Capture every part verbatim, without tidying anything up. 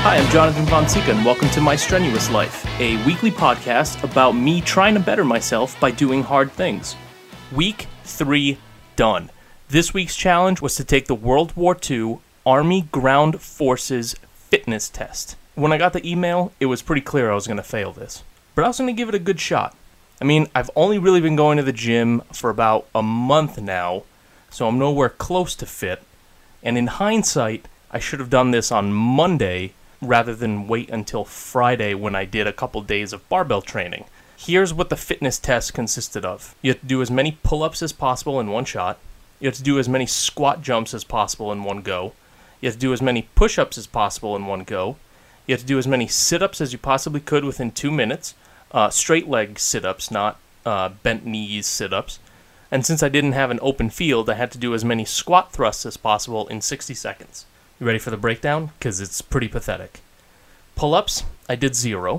Hi, I'm Jonathan Fonseca, and welcome to My Strenuous Life, a weekly podcast about me trying to better myself by doing hard things. Week three done. This week's challenge was to take the World War Two Army Ground Forces fitness test. When I got the email, it was pretty clear I was going to fail this, but I was going to give it a good shot. I mean, I've only really been going to the gym for about a month now, so I'm nowhere close to fit, and in hindsight, I should have done this on Monday rather than wait until Friday when I did a couple days of barbell training. Here's what the fitness test consisted of. You have to do as many pull-ups as possible in one shot. You have to do as many squat jumps as possible in one go. You have to do as many push-ups as possible in one go. You have to do as many sit-ups as you possibly could within two minutes. Uh, straight leg sit-ups, not uh, bent knees sit-ups. And since I didn't have an open field, I had to do as many squat thrusts as possible in sixty seconds. You ready for the breakdown? Because it's pretty pathetic. Pull-ups, I did zero.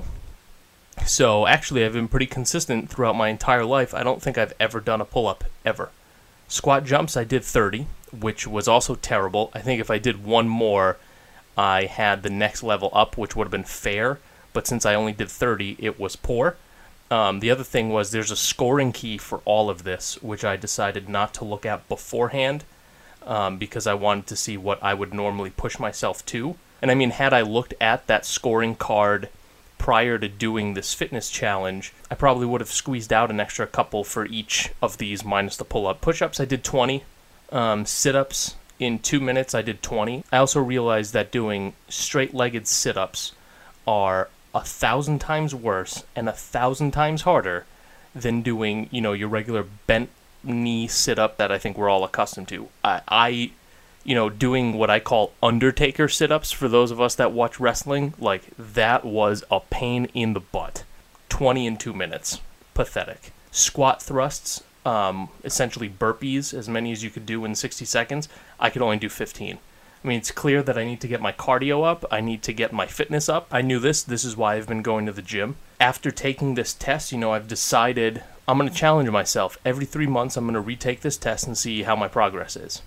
So actually, I've been pretty consistent throughout my entire life. I don't think I've ever done a pull-up, ever. Squat jumps, I did thirty, which was also terrible. I think if I did one more, I had the next level up, which would have been fair. But since I only did thirty, it was poor. Um, the other thing was there's a scoring key for all of this, which I decided not to look at beforehand um, because I wanted to see what I would normally push myself to. And I mean, had I looked at that scoring card prior to doing this fitness challenge, I probably would have squeezed out an extra couple for each of these minus the pull-up. Push-ups, I did twenty. Um, sit-ups, in two minutes, I did twenty. I also realized that doing straight-legged sit-ups are a thousand times worse and a thousand times harder than doing, you know, your regular bent knee sit-up that I think we're all accustomed to. I, I, you know, doing what I call Undertaker sit-ups for those of us that watch wrestling, like, that was a pain in the butt. twenty in two minutes. Pathetic. Squat thrusts, um, essentially burpees, as many as you could do in sixty seconds, I could only do fifteen. I mean, it's clear that I need to get my cardio up. I need to get my fitness up. I knew this. This is why I've been going to the gym. After taking this test, you know, I've decided I'm going to challenge myself. Every three months, I'm going to retake this test and see how my progress is.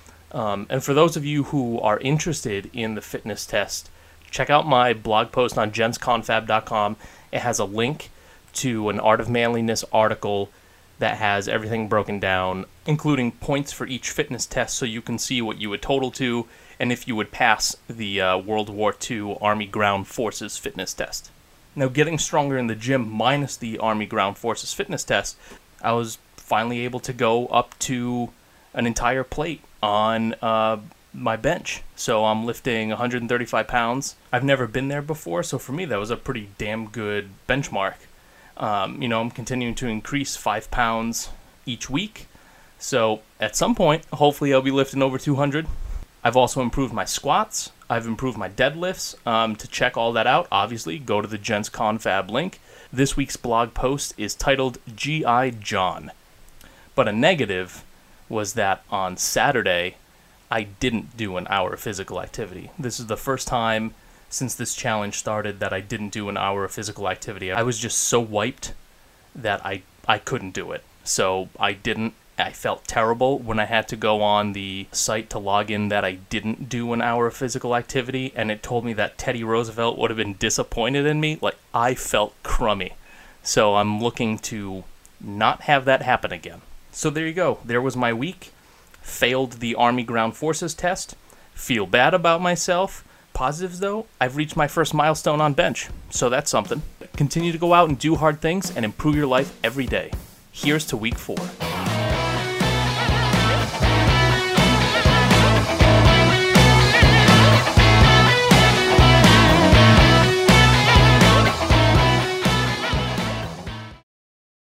Um, and for those of you who are interested in the fitness test, check out my blog post on gents confab dot com. It has a link to an Art of Manliness article that has everything broken down, including points for each fitness test so you can see what you would total to and if you would pass the uh, World War Two Army Ground Forces fitness test. Now, getting stronger in the gym minus the Army Ground Forces fitness test, I was finally able to go up to an entire plate on uh, my bench. So I'm lifting one hundred thirty-five pounds. I've never been there before, so for me that was a pretty damn good benchmark. Um, you know, I'm continuing to increase five pounds each week. So at some point, hopefully I'll be lifting over two hundred. I've also improved my squats. I've improved my deadlifts. Um, to check all that out, obviously, go to the Gents Confab link. This week's blog post is titled G I. John. But a negative was that on Saturday, I didn't do an hour of physical activity. This is the first time since this challenge started that I didn't do an hour of physical activity. I was just so wiped that I, I couldn't do it. So I didn't. I felt terrible when I had to go on the site to log in that I didn't do an hour of physical activity, and it told me that Teddy Roosevelt would have been disappointed in me. Like, I felt crummy. So I'm looking to not have that happen again. So there you go. There was my week. Failed the Army Ground Forces test. Feel bad about myself. Positives, though, I've reached my first milestone on bench, so that's something. Continue to go out and do hard things and improve your life every day. Here's to week four.